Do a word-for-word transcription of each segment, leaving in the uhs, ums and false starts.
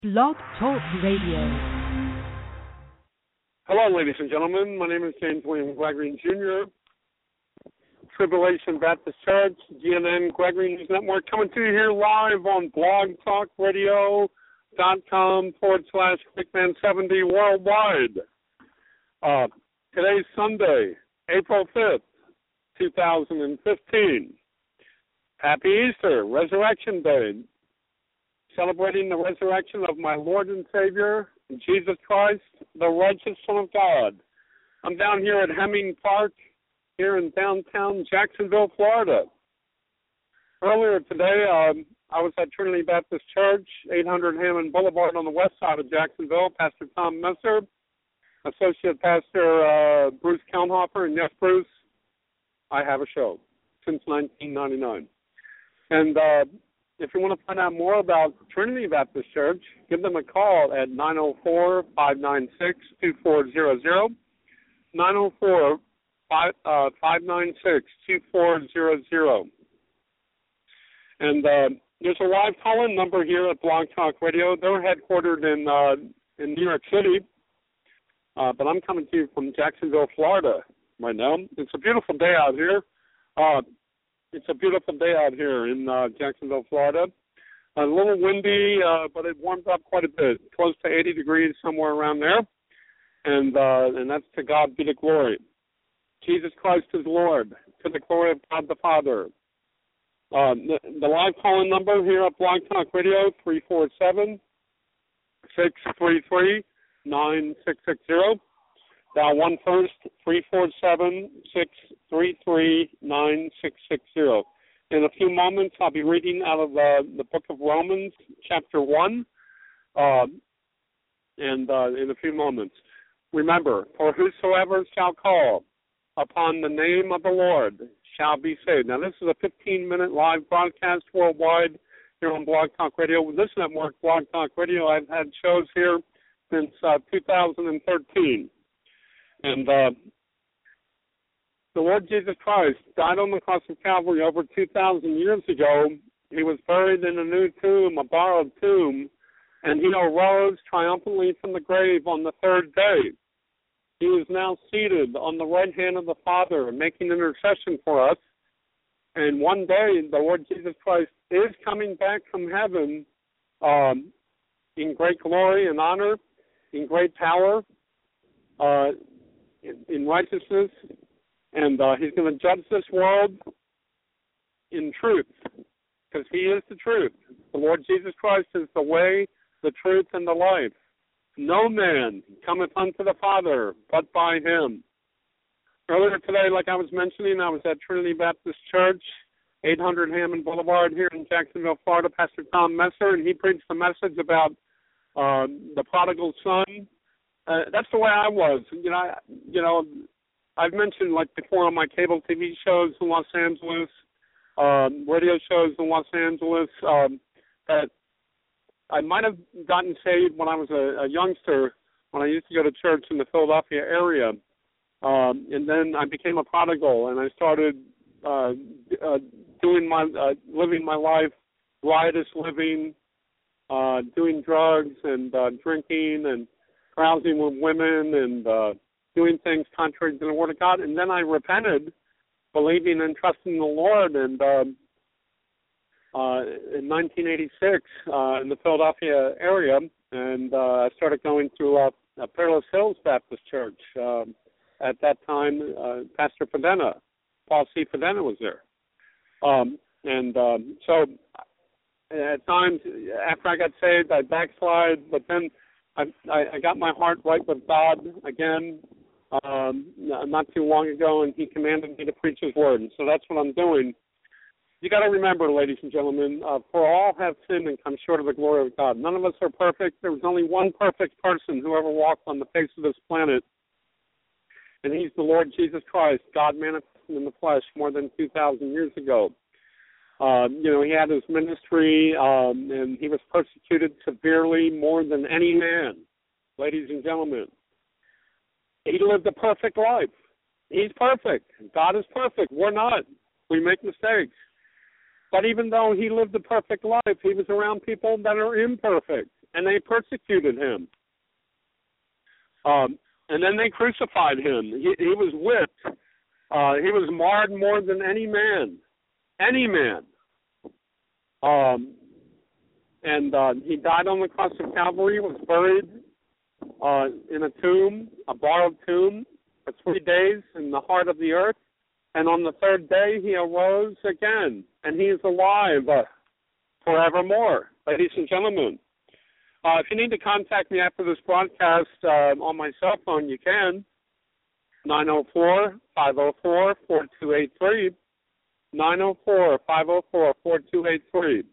Blog Talk Radio. Hello, ladies and gentlemen. My name is James William Gregory, Junior Tribulation Baptist Church, G N N Gregory News Network, coming to you here live on blogtalkradio.com forward slash Quickman70 worldwide. Uh, today's Sunday, April fifth, two thousand fifteen. Happy Easter, Resurrection Day. Celebrating the resurrection of my Lord and Savior, Jesus Christ, the righteous Son of God. I'm down here at Hemming Park, here in downtown Jacksonville, Florida. Earlier today, um, I was at Trinity Baptist Church, eight hundred Hammond Boulevard on the west side of Jacksonville. Pastor Tom Messer, Associate Pastor uh, Bruce Kaunhofer, and yes, Bruce, I have a show since nineteen ninety-nine. And uh, if you want to find out more about Trinity Baptist Church, give them a call at nine oh four, five nine six, two four zero zero, nine oh four, five nine six, two four zero zero. And uh, there's a live call-in number here at Blog Talk Radio. They're headquartered in uh, in New York City, uh, but I'm coming to you from Jacksonville, Florida right now. It's a beautiful day out here. Uh, It's a beautiful day out here in uh, Jacksonville, Florida. A little windy, uh, but it warmed up quite a bit, close to eighty degrees, somewhere around there. And uh, and that's to God be the glory. Jesus Christ is Lord, to the glory of God the Father. Uh, the, the live call-in number here at Blog Talk Radio, three four seven, six three three, nine six six zero. Dial one first, three four seven, six three three, nine six six zero. In a few moments, I'll be reading out of uh, the book of Romans, chapter one, uh, and uh, in a few moments. Remember, for whosoever shall call upon the name of the Lord shall be saved. Now, this is a fifteen-minute live broadcast worldwide here on Blog Talk Radio. With this network, Blog Talk Radio, I've had shows here since uh, two thousand thirteen. And uh, the Lord Jesus Christ died on the cross of Calvary over two thousand years ago. He was buried in a new tomb, a borrowed tomb, and he arose triumphantly from the grave on the third day. He is now seated on the right hand of the Father, making intercession for us. And one day, the Lord Jesus Christ is coming back from heaven um, in great glory and honor, in great power, uh, In, in righteousness, and uh, he's going to judge this world in truth, because he is the truth. The Lord Jesus Christ is the way, the truth, and the life. No man cometh unto the Father but by him. Earlier today, like I was mentioning, I was at Trinity Baptist Church, eight hundred Hammond Boulevard here in Jacksonville, Florida, Pastor Tom Messer, and he preached a message about uh, the prodigal son. Uh, that's the way I was. You know, I, you know, I've mentioned like before on my cable T V shows in Los Angeles, um, radio shows in Los Angeles, um, that I might have gotten saved when I was a, a youngster, when I used to go to church in the Philadelphia area, um, and then I became a prodigal, and I started uh, uh, doing my, uh, living my life, riotous living, uh, doing drugs and uh, drinking and carousing with women and uh, doing things contrary to the Word of God. And then I repented, believing and trusting the Lord. And um, uh, in nineteen eighty-six, uh, in the Philadelphia area, and uh, I started going to uh, uh, Peerless Hills Baptist Church. Um, at that time, uh, Pastor Fedena, Paul C. Fedena was there. Um, and um, so at times, after I got saved, I backslide, but then I, I got my heart right with God again um, not too long ago, and he commanded me to preach his word, and so that's what I'm doing. You got to remember, ladies and gentlemen, uh, for all have sinned and come short of the glory of God. None of us are perfect. There was only one perfect person who ever walked on the face of this planet, and he's the Lord Jesus Christ, God manifested in the flesh more than two thousand years ago. Uh, you know, he had his ministry, um, and he was persecuted severely more than any man, ladies and gentlemen. He lived a perfect life. He's perfect. God is perfect. We're not. We make mistakes. But even though he lived a perfect life, he was around people that are imperfect. and they persecuted him. Um, and then they crucified him. He, he was whipped. Uh, he was marred more than any man, any man. Um, and uh, he died on the cross of Calvary, was buried uh, in a tomb, a borrowed tomb, for three days in the heart of the earth. And on the third day, he arose again, and he is alive uh, forevermore. Ladies and gentlemen, uh, if you need to contact me after this broadcast uh, on my cell phone, you can. nine oh four, five oh four, four two eight three. nine oh four, five oh four, four two eight three.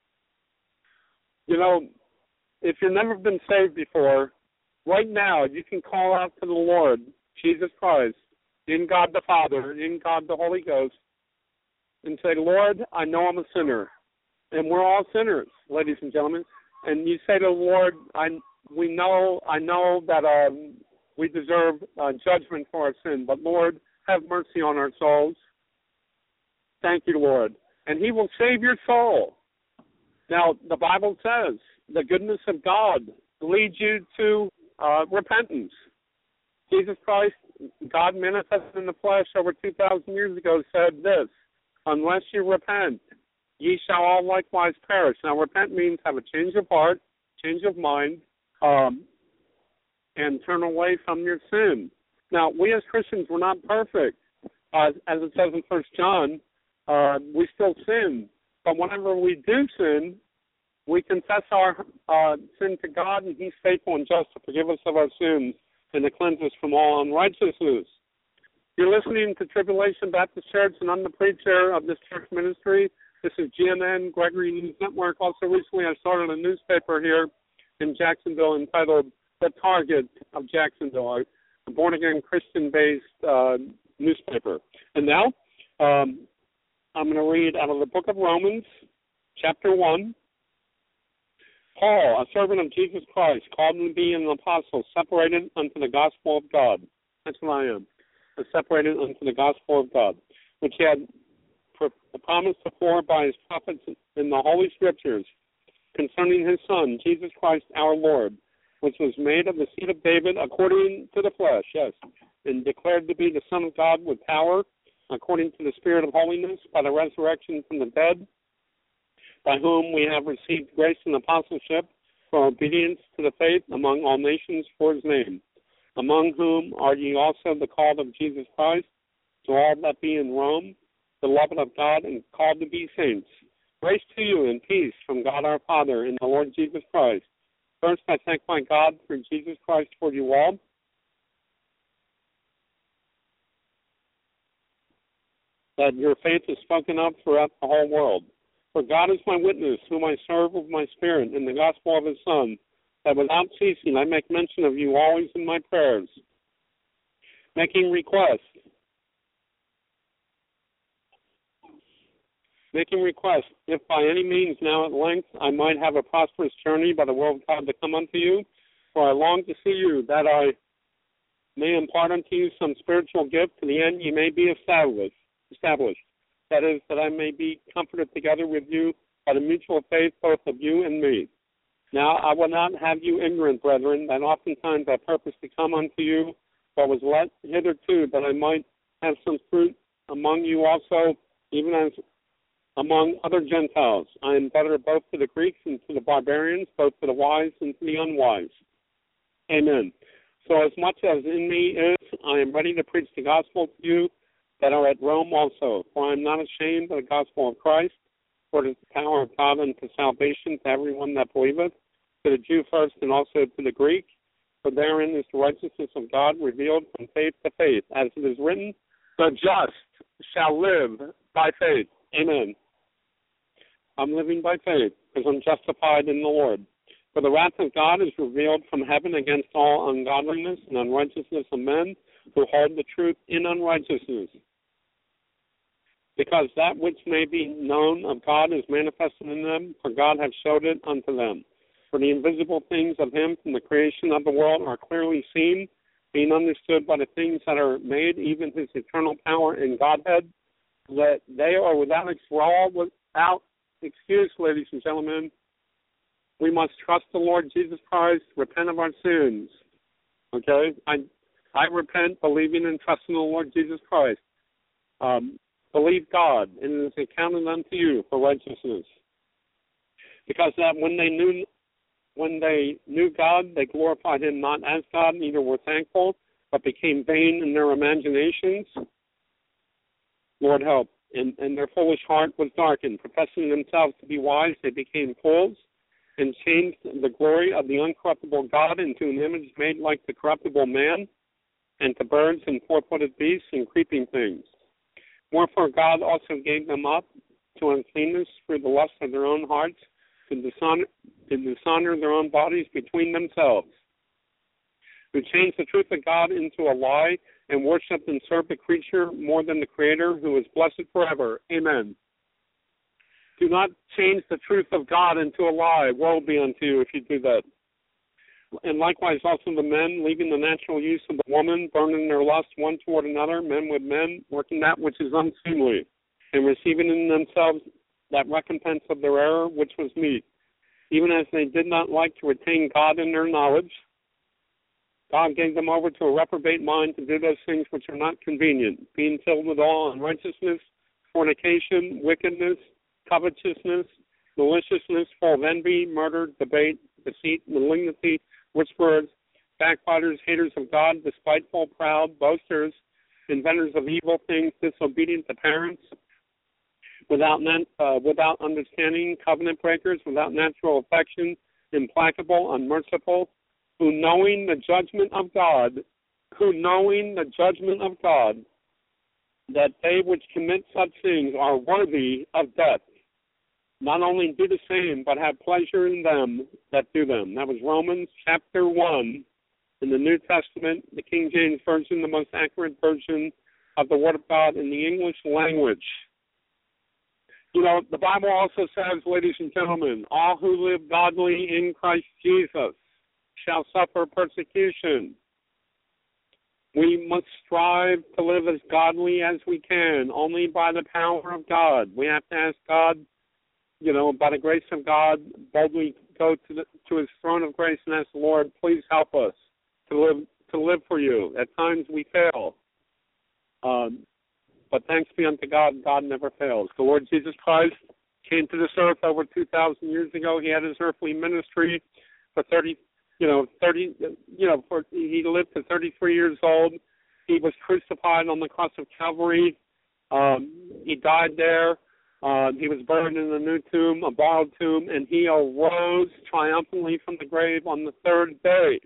You know, if you've never been saved before, right now you can call out to the Lord, Jesus Christ, in God the Father, in God the Holy Ghost, and say, Lord, I know I'm a sinner. And we're all sinners, ladies and gentlemen. And you say to the Lord, I, we know, I know that um, we deserve uh, judgment for our sin, but Lord, have mercy on our souls. Thank you, Lord. And he will save your soul. Now, the Bible says the goodness of God leads you to uh, repentance. Jesus Christ, God manifested in the flesh over two thousand years ago, said this, unless you repent, ye shall all likewise perish. Now, repent means have a change of heart, change of mind, um, and turn away from your sin. Now, we as Christians, we're not perfect. Uh, as it says in First John, uh, we still sin. But whenever we do sin, we confess our uh, sin to God, and he's faithful and just to forgive us of our sins and to cleanse us from all unrighteousness. You're listening to Tribulation Baptist Church, and I'm the preacher of this church ministry. This is G N N, Gregory News Network. Also, recently I started a newspaper here in Jacksonville entitled The Target of Jacksonville, a born-again Christian-based uh, newspaper. And now um, I'm going to read out of the book of Romans, chapter one. Paul, a servant of Jesus Christ, called to be an apostle, separated unto the gospel of God. That's what I am, separated unto the gospel of God, which he had promised before by his prophets in the Holy Scriptures concerning his Son, Jesus Christ our Lord, which was made of the seed of David according to the flesh, yes, and declared to be the Son of God with power, according to the Spirit of holiness, by the resurrection from the dead, by whom we have received grace and apostleship for obedience to the faith among all nations for his name, among whom are ye also the called of Jesus Christ, to all that be in Rome, beloved of God and called to be saints. Grace to you and peace from God our Father and the Lord Jesus Christ. First, I thank my God through Jesus Christ for you all. That your faith is spoken of throughout the whole world. For God is my witness, whom I serve with my spirit in the gospel of his Son, that without ceasing I make mention of you always in my prayers, making request, making request, if by any means now at length I might have a prosperous journey by the will of God to come unto you, for I long to see you, that I may impart unto you some spiritual gift, to the end ye may be established. established. That is, that I may be comforted together with you by the mutual faith both of you and me. Now I will not have you ignorant, brethren, that oftentimes I purpose to come unto you, but was let hitherto that I might have some fruit among you also, even as among other Gentiles. I am better both to the Greeks and to the barbarians, both to the wise and to the unwise. Amen. So as much as in me is, I am ready to preach the gospel to you that are at Rome also. For I am not ashamed of the gospel of Christ, for it is the power of God unto salvation to everyone that believeth, to the Jew first and also to the Greek. For therein is the righteousness of God revealed from faith to faith. As it is written, the just shall live by faith. Amen. I'm living by faith because I'm justified in the Lord. For the wrath of God is revealed from heaven against all ungodliness and unrighteousness of men who hold the truth in unrighteousness. Because that which may be known of God is manifested in them, for God hath showed it unto them. For the invisible things of him from the creation of the world are clearly seen, being understood by the things that are made, even his eternal power and Godhead, that they are without, without excuse, ladies and gentlemen, we must trust the Lord Jesus Christ, repent of our sins. Okay? I I repent, believing and trusting the Lord Jesus Christ. Um, believe God, and it is accounted unto you for righteousness. Because that when they knew when they knew God, they glorified him not as God, neither were thankful, but became vain in their imaginations. Lord help. And, and their foolish heart was darkened. Professing themselves to be wise, they became fools, and changed the glory of the uncorruptible God into an image made like the corruptible man, and to birds and four-footed beasts and creeping things. Wherefore God also gave them up to uncleanness through the lust of their own hearts, to dishonor, to dishonor their own bodies between themselves, who changed the truth of God into a lie, and worshipped and served the creature more than the Creator, who is blessed forever. Amen. Do not change the truth of God into a lie. Woe be unto you if you do that. And likewise also the men, leaving the natural use of the woman, burning their lust one toward another, men with men, working that which is unseemly, and receiving in themselves that recompense of their error which was meet, even as they did not like to retain God in their knowledge. God gave them over to a reprobate mind to do those things which are not convenient, being filled with all unrighteousness, fornication, wickedness, covetousness, maliciousness, full of envy, murder, debate, deceit, malignity, whisperers, backbiters, haters of God, despiteful, proud, boasters, inventors of evil things, disobedient to parents, without uh, without understanding, covenant breakers, without natural affection, implacable, unmerciful, who knowing the judgment of God, who knowing the judgment of God, that they which commit such things are worthy of death, not only do the same, but have pleasure in them that do them. That was Romans chapter one in the New Testament, the King James Version, the most accurate version of the Word of God in the English language. You know, the Bible also says, ladies and gentlemen, all who live godly in Christ Jesus shall suffer persecution. We must strive to live as godly as we can, only by the power of God. We have to ask God, you know, by the grace of God, boldly go to the, to his throne of grace and ask the Lord, please help us to live to live for you. At times we fail. Um, but thanks be unto God, God never fails. The Lord Jesus Christ came to this earth over two thousand years ago. He had his earthly ministry for thirty, you know, thirty, you know, for he lived to thirty-three years old. He was crucified on the cross of Calvary. Um, he died there. Uh, he was buried in a new tomb, a borrowed tomb, and he arose triumphantly from the grave on the third day.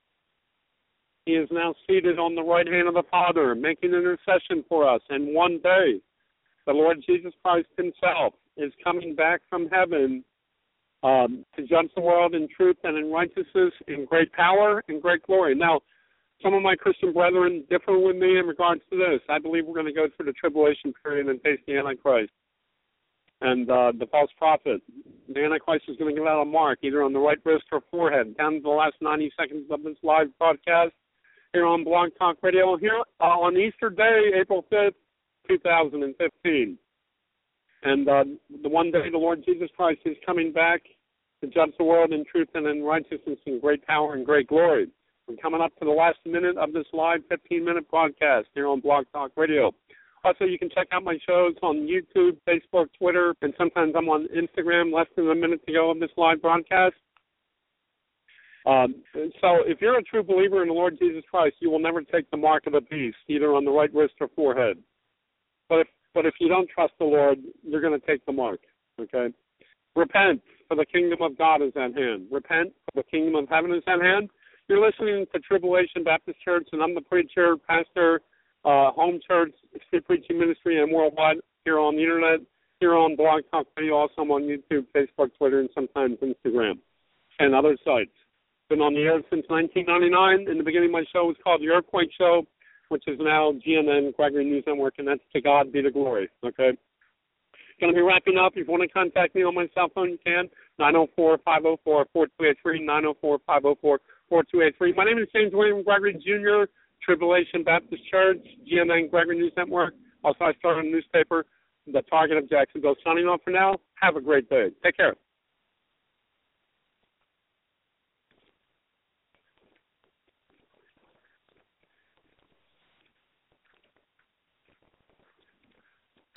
He is now seated on the right hand of the Father, making intercession for us. And one day, the Lord Jesus Christ himself is coming back from heaven um, to judge the world in truth and in righteousness, in great power and great glory. Now, some of my Christian brethren differ with me in regards to this. I believe we're going to go through the tribulation period and face the Antichrist and uh, the false prophet. The Antichrist is going to give out a mark, either on the right wrist or forehead, down to the last ninety seconds of this live broadcast here on Blog Talk Radio, here uh, on Easter Day, April fifth, two thousand fifteen. And uh, the one day the Lord Jesus Christ is coming back to judge the world in truth and in righteousness in great power and great glory. We're coming up to the last minute of this live fifteen-minute broadcast here on Blog Talk Radio. Also, you can check out my shows on YouTube, Facebook, Twitter, and sometimes I'm on Instagram less than a minute to go of this live broadcast. Um, so if you're a true believer in the Lord Jesus Christ, you will never take the mark of the beast, either on the right wrist or forehead. But if, but if you don't trust the Lord, you're going to take the mark, okay? Repent, for the kingdom of God is at hand. Repent, for the kingdom of heaven is at hand. You're listening to Tribulation Baptist Church, and I'm the preacher, pastor, uh, home church, street preaching ministry, and worldwide here on the internet, here on Blog Talk Radio, also I'm on YouTube, Facebook, Twitter, and sometimes Instagram and other sites. Been on the air since nineteen ninety-nine. In the beginning, my show was called The Earthquake Show, which is now G N N, Gregory News Network, and that's To God Be the Glory, okay? Going to be wrapping up. If you want to contact me on my cell phone, you can, nine oh four, five oh four, four two eight three, nine oh four, five oh four, four two eight three. My name is James William Gregory, Junior, Tribulation Baptist Church, G N N, Gregory News Network. Also, I started a newspaper, The Target of Jacksonville. Signing off for now. Have a great day. Take care.